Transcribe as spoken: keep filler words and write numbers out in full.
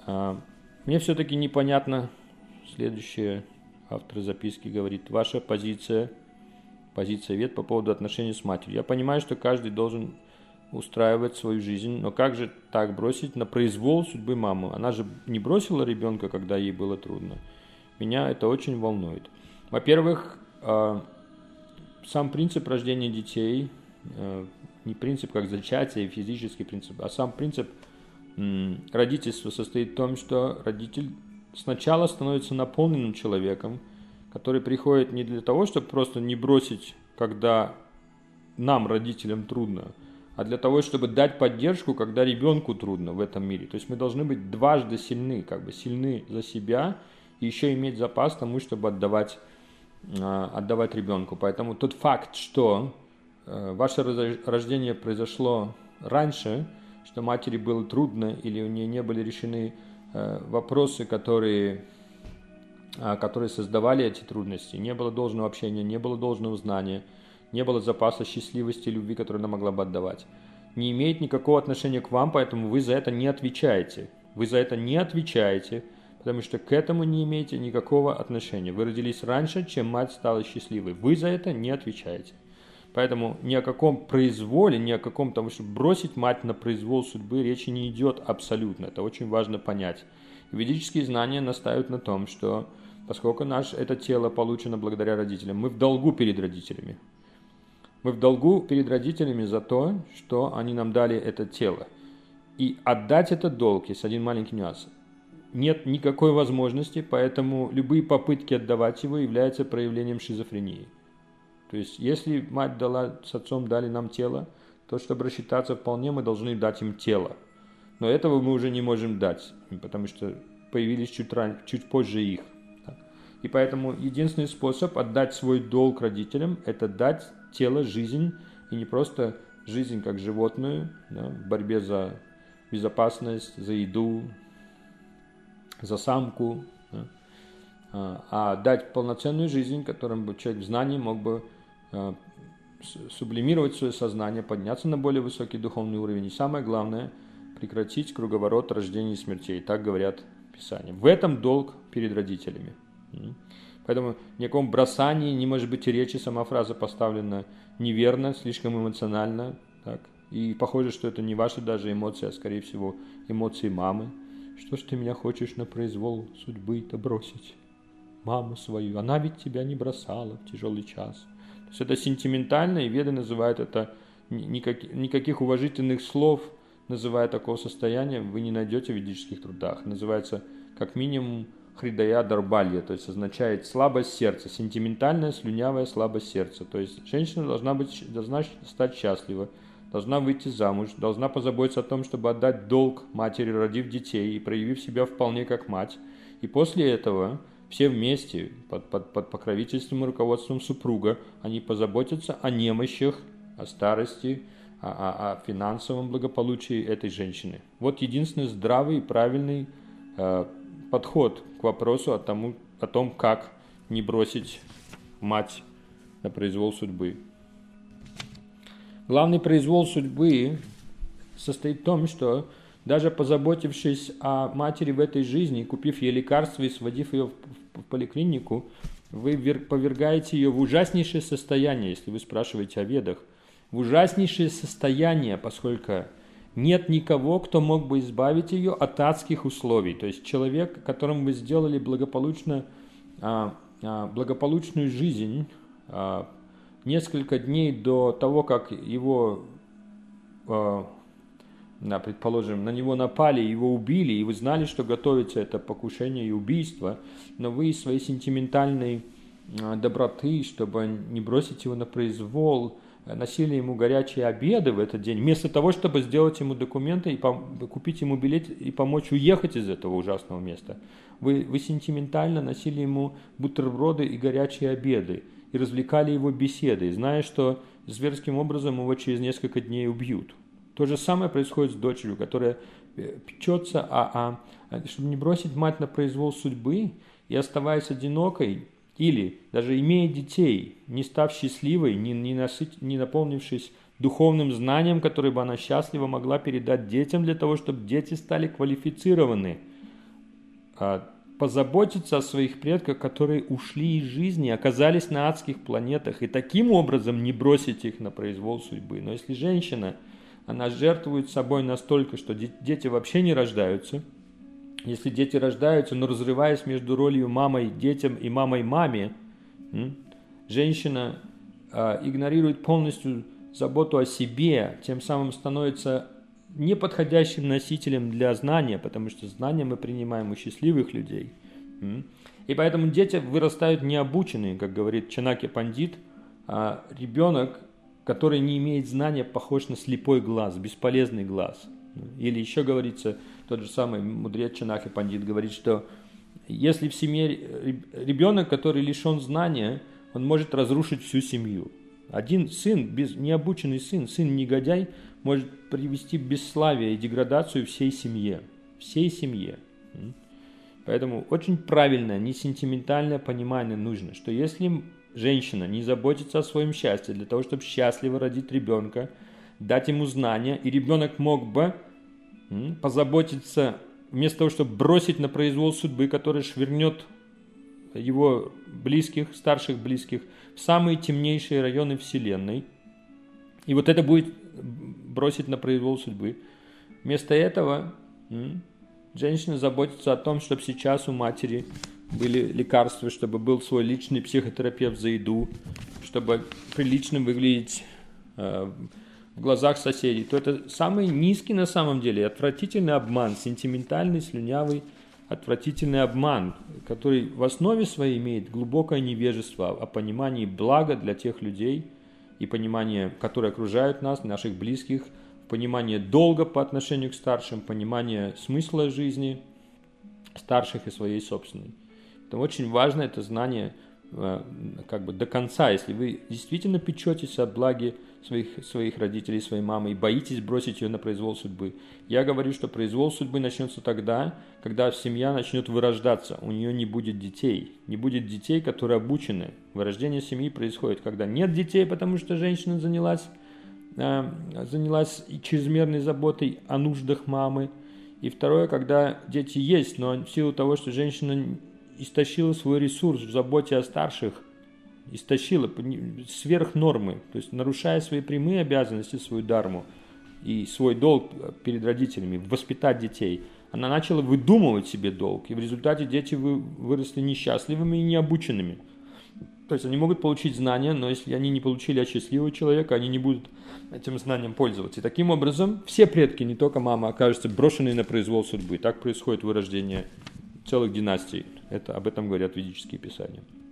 Мне все-таки непонятно, следующее, автор записки говорит, ваша позиция, позиция вет по поводу отношений с матерью. Я понимаю, что каждый должен устраивать свою жизнь, но как же так бросить на произвол судьбы мамы? Она же не бросила ребенка, когда ей было трудно. Меня это очень волнует. Во-первых, сам принцип рождения детей, не принцип как зачатие, физический принцип, а сам принцип родительства состоит в том, что родитель сначала становится наполненным человеком, который приходит не для того, чтобы просто не бросить, когда нам, родителям, трудно, а для того, чтобы дать поддержку, когда ребенку трудно в этом мире. То есть мы должны быть дважды сильны, как бы сильны за себя и еще иметь запас тому, чтобы отдавать, отдавать ребенку. Поэтому тот факт, что ваше рождение произошло раньше, что матери было трудно или у нее не были решены вопросы, которые, которые создавали эти трудности, не было должного общения, не было должного знания, не было запаса счастливости и любви, которую она могла бы отдавать, не имеет никакого отношения к вам, поэтому вы за это не отвечаете. Вы за это не отвечаете, потому что к этому не имеете никакого отношения. Вы родились раньше, чем мать стала счастливой. Вы за это не отвечаете. Поэтому ни о каком произволе, ни о каком того, чтобы бросить мать на произвол судьбы, речи не идет абсолютно. Это очень важно понять. Ведические знания настаивают на том, что поскольку наше это тело получено благодаря родителям, мы в долгу перед родителями. Мы в долгу перед родителями за то, что они нам дали это тело. И отдать этот долг, есть один маленький нюанс, нет никакой возможности, поэтому любые попытки отдавать его являются проявлением шизофрении. То есть, если мать дала, с отцом дали нам тело, то, чтобы рассчитаться вполне, мы должны дать им тело. Но этого мы уже не можем дать, потому что появились чуть, ран... чуть позже их. И поэтому единственный способ отдать свой долг родителям – это дать тело, жизнь, и не просто жизнь как животную, да, в борьбе за безопасность, за еду, за самку, да, а дать полноценную жизнь, которым бы человек в знании мог бы сублимировать свое сознание, подняться на более высокий духовный уровень. И самое главное – прекратить круговорот рождений и смертей. Так говорят Писания. В этом долг перед родителями. Поэтому ни о каком бросании не может быть и речи. Сама фраза поставлена неверно, слишком эмоционально. Так? И похоже, что это не ваши даже эмоции, а скорее всего эмоции мамы. Что ж ты меня хочешь на произвол судьбы-то бросить? Маму свою, она ведь тебя не бросала в тяжелый час. То есть это сентиментально, и веды называют это, никак, никаких уважительных слов, называя такого состояния, вы не найдете в ведических трудах. Называется как минимум хридая дарбалья, то есть означает слабость сердца, сентиментальная, слюнявая слабость сердца. То есть женщина должна, быть, должна стать счастлива, должна выйти замуж, должна позаботиться о том, чтобы отдать долг матери, родив детей и проявив себя вполне как мать. И после этого все вместе, под, под, под покровительством и руководством супруга, они позаботятся о немощах, о старости, о, о, о финансовом благополучии этой женщины. Вот единственный здравый и правильный э, подход к вопросу о, тому, о том, как не бросить мать на произвол судьбы. Главный произвол судьбы состоит в том, что даже позаботившись о матери в этой жизни, купив ей лекарства и сводив ее в поликлинику, вы повергаете ее в ужаснейшее состояние, если вы спрашиваете о ведах, в ужаснейшее состояние, поскольку нет никого, кто мог бы избавить ее от адских условий. То есть человек, которому вы сделали благополучно, благополучную жизнь несколько дней до того, как его... Да, предположим, на него напали, его убили, и вы знали, что готовится это покушение и убийство, но вы из своей сентиментальной доброты, чтобы не бросить его на произвол, носили ему горячие обеды в этот день, вместо того, чтобы сделать ему документы, и купить ему билет и помочь уехать из этого ужасного места. Вы, вы сентиментально носили ему бутерброды и горячие обеды, и развлекали его беседой, зная, что зверским образом его через несколько дней убьют. То же самое происходит с дочерью, которая печется, а, а, чтобы не бросить мать на произвол судьбы и оставаясь одинокой, или даже имея детей, не став счастливой, не, не, насыт, не наполнившись духовным знанием, которое бы она счастливо могла передать детям, для того, чтобы дети стали квалифицированы позаботиться о своих предках, которые ушли из жизни, оказались на адских планетах, и таким образом не бросить их на произвол судьбы. Но если женщина, она жертвует собой настолько, что дети вообще не рождаются, если дети рождаются, но разрываясь между ролью мамой детям и мамой маме, женщина игнорирует полностью заботу о себе, тем самым становится неподходящим носителем для знания, потому что знания мы принимаем у счастливых людей. И поэтому дети вырастают необученные, как говорит Чанаки Пандит, а ребенок, который не имеет знания, похож на слепой глаз, бесполезный глаз. Или еще говорится, тот же самый мудрец Чанаки Пандит говорит, что если в семье ребенок, который лишен знания, он может разрушить всю семью. Один сын, без, необученный сын, сын-негодяй, может привести бесславие и деградацию всей семье. Всей семье. Поэтому очень правильное, не сентиментальное понимание нужно, что если женщина не заботится о своем счастье для того, чтобы счастливо родить ребенка, дать ему знания, и ребенок мог бы позаботиться, вместо того, чтобы бросить на произвол судьбы, который швырнет его близких, старших близких, в самые темнейшие районы Вселенной. И вот это будет бросить на произвол судьбы. Вместо этого женщина заботится о том, чтобы сейчас у матери были лекарства, чтобы был свой личный психотерапевт за еду, чтобы прилично выглядеть э, в глазах соседей. То это самый низкий на самом деле, отвратительный обман, сентиментальный, слюнявый, отвратительный обман, который в основе своей имеет глубокое невежество о понимании блага для тех людей и понимание, которые окружают нас, наших близких, понимание долга по отношению к старшим, понимание смысла жизни старших и своей собственной. Это очень важно, это знание как бы до конца. Если вы действительно печетесь о благе своих, своих родителей, своей мамы и боитесь бросить ее на произвол судьбы, я говорю, что произвол судьбы начнется тогда, когда семья начнет вырождаться, у нее не будет детей. Не будет детей, которые обучены. Вырождение семьи происходит, когда нет детей, потому что женщина занялась, занялась чрезмерной заботой о нуждах мамы. И второе, когда дети есть, но в силу того, что женщина истощила свой ресурс в заботе о старших, истощила сверх нормы, то есть нарушая свои прямые обязанности, свою дарму и свой долг перед родителями, воспитать детей, она начала выдумывать себе долг, и в результате дети выросли несчастливыми и необученными. То есть они могут получить знания, но если они не получили от счастливого человека, они не будут этим знанием пользоваться. И таким образом все предки, не только мама, окажутся брошенные на произвол судьбы. Так происходит вырождение целых династий. Это, об этом говорят ведические писания.